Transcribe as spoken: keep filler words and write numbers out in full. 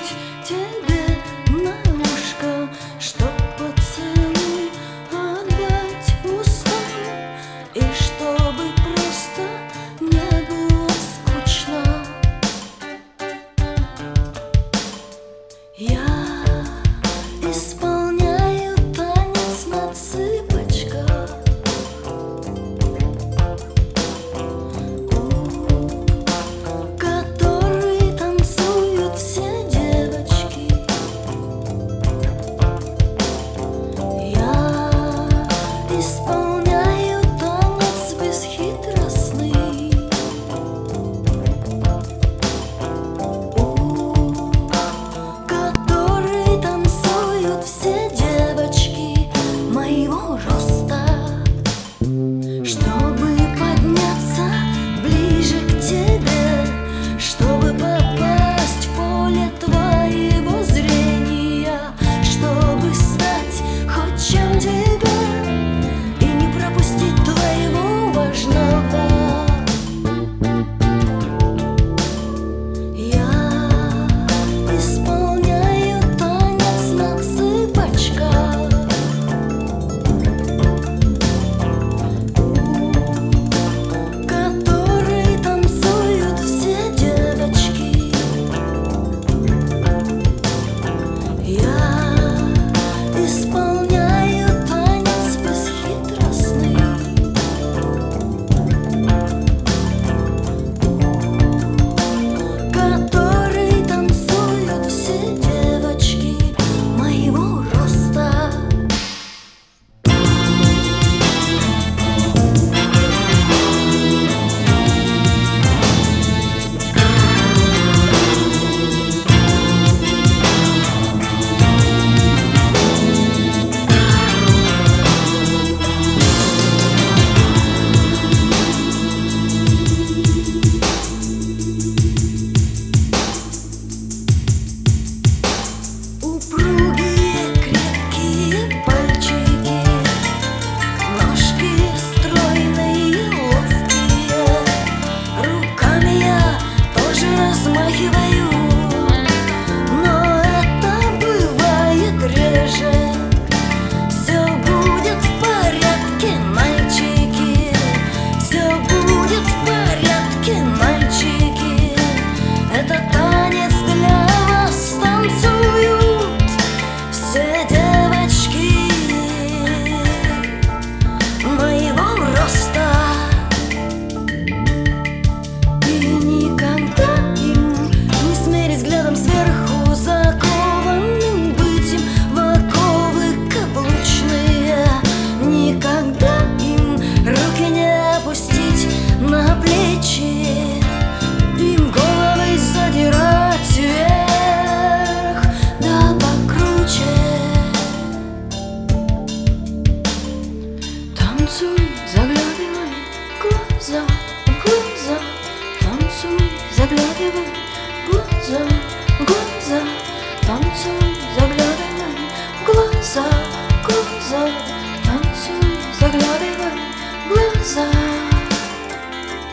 шепнуть тебе на ушко, чтоб поцелуй отдать устам, и чтобы просто не было скучно. Я исполняю танец на цыпочках, который танцуют все девочки. Я исполняю танец бесхитростный, который танцуют все девочки моего роста. Чтобы подняться ближе к тебе, чтобы попасть в поле твоего зрения, чтобы стать хоть чем тебе и не пропустить твоего важного. Я исполняю танец на цыпочках, который танцуют все девочки. Я исполняю танец бесхитростный, который танцуют все девочки моего роста. Упругие, крепкие пальчики, ножки стройные, ловкие, руками я тоже размахиваю, но это бывает реже. Все будет в порядке, мальчики, все будет в порядке, мальчики. Это танец для вас танцуют все девочки моего роста. И никогда им не смерить взглядом сверху, закованным быть им в оковы каблучные. Никогда им руки не опустить на плечи, им головы задирать вверх, да покруче. Танцуй, заглядывай в глаза, в глаза, танцуй, заглядывай